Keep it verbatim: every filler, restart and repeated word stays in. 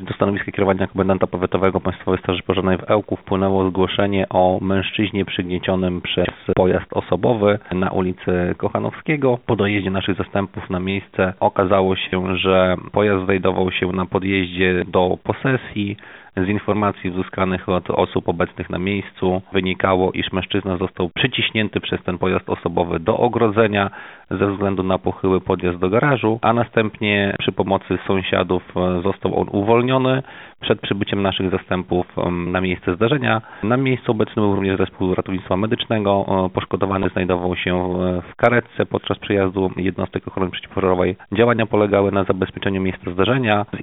do stanowiska kierowania komendanta powiatowego Państwowej Straży Pożarnej w Ełku wpłynęło zgłoszenie o mężczyźnie przygniecionym przez pojazd osobowy na ulicy Kochanowskiego. Po dojeździe naszych zastępów na miejsce okazało się, że pojazd znajdował się na podjeździe do posesji. Z informacji uzyskanych od osób obecnych na miejscu wynikało, iż mężczyzna został przyciśnięty przez ten pojazd osobowy do ogrodzenia ze względu na pochyły podjazd do garażu, a następnie przy pomocy sąsiadów został on uwolniony. Przed przybyciem naszych zastępów na miejsce zdarzenia. Na miejscu obecny był również zespół ratownictwa medycznego. Poszkodowany znajdował się w karetce podczas przyjazdu jednostek ochrony przeciwpożarowej. Działania polegały na zabezpieczeniu miejsca zdarzenia. Z